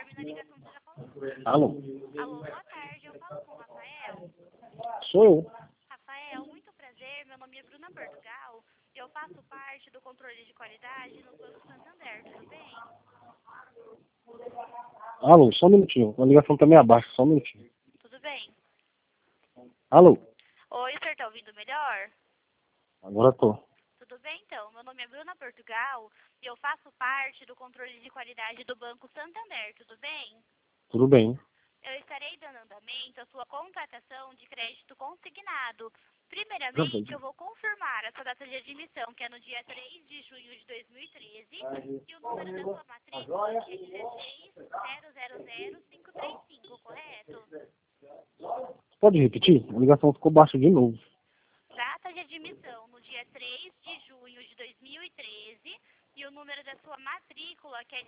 termina a ligação que você já falou. Alô? Alô, boa tarde, eu falo com o Rafael. Sou eu. Rafael, muito prazer, meu nome é Bruna Portugal e eu faço parte do controle de qualidade no Banco Santander, tudo bem? Alô, só um minutinho. A ligação tá meio abaixo, só um minutinho. Tudo bem? Alô? Oi, o senhor tá ouvindo melhor? Agora tô. Tudo bem, então. Meu nome é Bruna Portugal e eu faço parte do controle de qualidade do Banco Santander, tudo bem? Tudo bem. Eu estarei dando andamento à sua contratação de crédito consignado. Tá Primeiramente, bem. eu vou confirmar a sua data de admissão, que é no dia 3 de junho de 2013, e o número da sua matrícula, que é 160000535, correto? Pode repetir? A ligação ficou baixa de novo. Data de admissão, no dia 3 de junho de 2013, e o número da sua matrícula, que é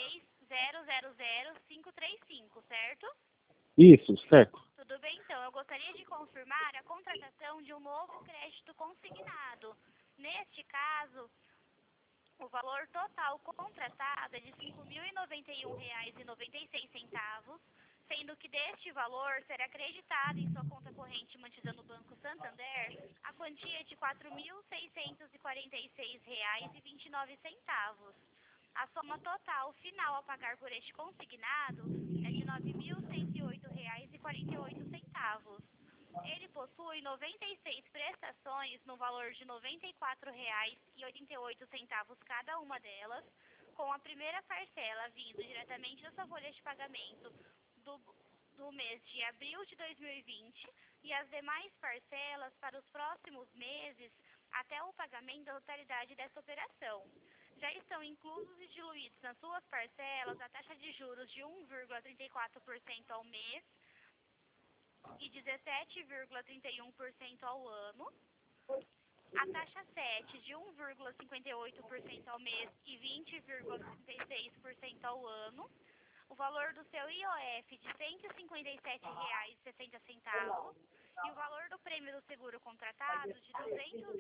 160000535, certo? Isso, certo. Tudo bem, então. Eu gostaria de confirmar a contratação de um novo crédito consignado. Neste caso, o valor total contratado é de R$ 5.091,96, sendo que deste valor será acreditado em sua conta corrente mantida no Banco Santander a quantia de R$ 4.646,29. A soma total final a pagar por este consignado é de R$ 9.108,48. Ele possui 96 prestações no valor de R$ 94,88 cada uma delas, com a primeira parcela vindo diretamente da sua folha de pagamento do mês de abril de 2020 e as demais parcelas para os próximos meses até o pagamento da totalidade dessa operação. Já estão inclusos e diluídos nas suas parcelas a taxa de juros de 1,34% ao mês e 17,31% ao ano, a taxa 7 de 1,58% ao mês e 20,36% ao ano, o valor do seu IOF de R$ 157,60 e o valor do prêmio do seguro contratado de R$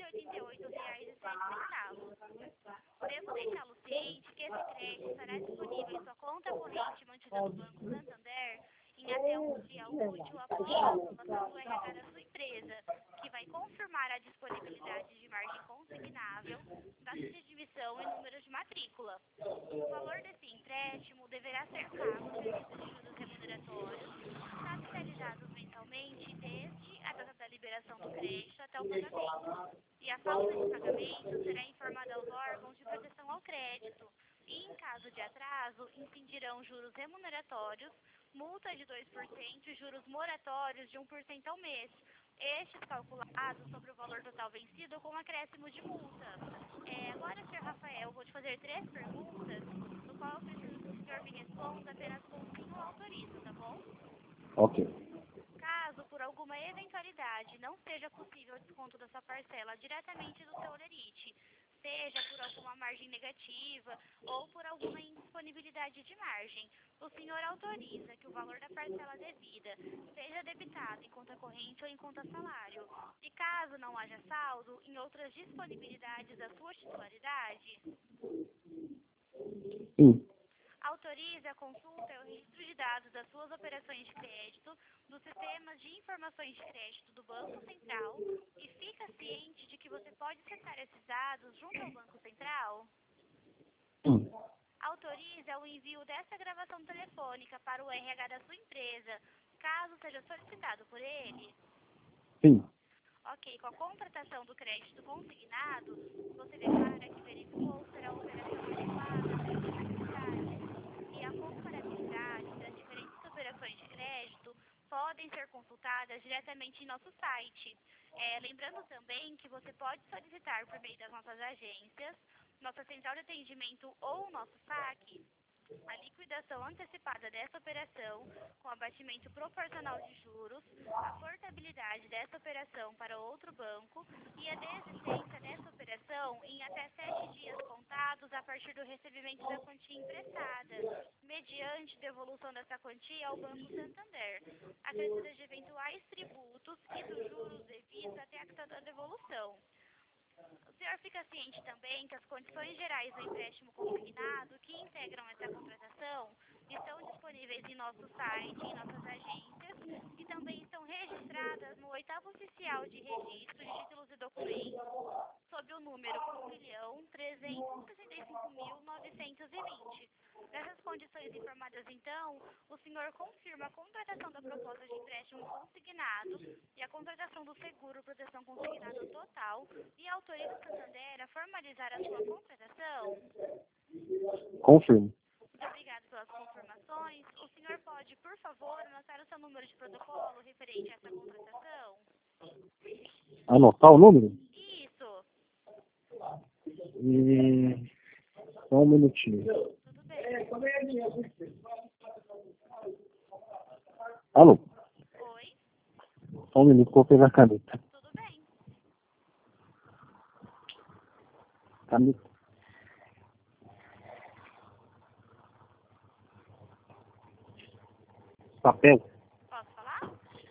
288,07. Devo deixá-lo ciente que esse crédito estará disponível em sua conta corrente mantida no Banco Santander em até um dia útil após a aprovação do RH da sua empresa, que vai confirmar a disponibilidade de margem consignável, data de admissão e número de matrícula. O valor desse empréstimo deverá ser pago no registro de juros remuneratórios, capitalizados mensalmente desde a data da liberação do crédito até o pagamento. E a falta de pagamento será informada aos órgãos de proteção ao crédito. E, em caso de atraso, incidirão juros remuneratórios, multa de 2% e juros moratórios de 1% ao mês. Estes calculados sobre o valor total vencido com acréscimo de multa. Agora, Sr. Rafael, vou te fazer 3 perguntas, no qual eu preciso que o senhor me responda apenas com sim ou autoriza, tá bom? Ok. Caso, por alguma eventualidade, não seja possível o desconto da sua parcela diretamente do seu holerite, seja por alguma margem negativa ou por alguma indisponibilidade de margem, o senhor autoriza que o valor da parcela devida seja debitado em conta corrente ou em conta salário. E caso não haja saldo, em outras disponibilidades da sua titularidade? Sim. Autorize a consulta e o registro de dados das suas operações de crédito dos sistemas de informações de crédito do Banco Central e fica ciente de que você pode acessar esses dados junto ao Banco Central? Sim. Autorize o envio dessa gravação telefônica para o RH da sua empresa, caso seja solicitado por ele? Sim. Ok, com a contratação do crédito consignado, você declara que verificou ser a operação adequada às suas necessidades e a comparabilidade das diferentes operações de crédito podem ser consultadas diretamente em nosso site. Lembrando também que você pode solicitar por meio das nossas agências, nossa central de atendimento ou nosso saque, a liquidação antecipada dessa operação com abatimento proporcional de juros, a portabilidade dessa operação para outro banco e a desistência dessa operação em até 7 dias contados a partir do recebimento da quantia emprestada, mediante devolução dessa quantia ao Banco Santander, acrescidas de eventuais tributos e dos juros devidos até a data da devolução. O senhor fica ciente também que as condições gerais do empréstimo consignado que integram essa contratação estão disponíveis disponíveis em nosso site, em nossas agências, e também estão registradas no 8º Oficial de Registro de Títulos e Documentos, sob o número 1.365.920. Nessas condições informadas, então, o senhor confirma a contratação da proposta de empréstimo consignado e a contratação do seguro proteção consignado total e autoriza o Santander a formalizar a sua contratação? Confirmo. Muito obrigado pelas confirmações. O senhor pode, por favor, anotar o seu número de protocolo referente a essa contratação? Anotar o número? Isso. Só um minutinho. Tudo bem. Alô? Oi? Só um minuto que eu vou pegar a caneta. Tudo bem. Caneta. Papel? Posso falar?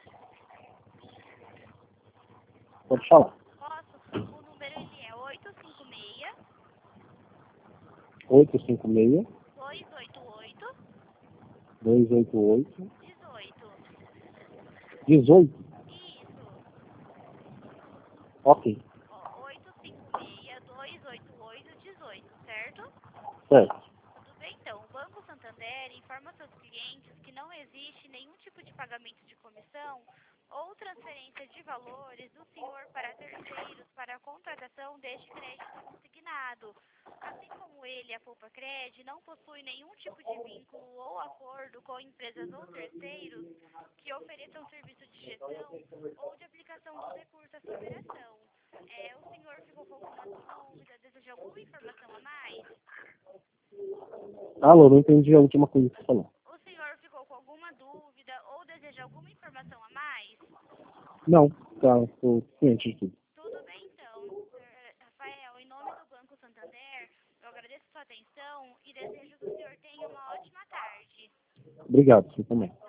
Pode falar. Posso. O número ele é 856 856 288 288 18. 18. Isso. Ok. Ó, 856 288 18, certo? Certo. Tudo bem, então. O Banco Santander informa seus clientes que não existe nenhum tipo de pagamento de comissão ou transferência de valores do senhor para terceiros para a contratação deste crédito consignado. Assim como ele, a Poupa-Cred, não possui nenhum tipo de vínculo ou acordo com empresas ou terceiros que ofereçam serviço de gestão ou de aplicação dos recursos à sua operação. O senhor ficou com alguma dúvida, deseja alguma informação a mais? Alô, não entendi a última coisa que você falou. O senhor ficou com alguma dúvida ou deseja alguma informação a mais? Não, tá, estou ciente de tudo. Tudo bem, então. Sr. Rafael, em nome do Banco Santander, eu agradeço sua atenção e desejo que o senhor tenha uma ótima tarde. Obrigado, você também.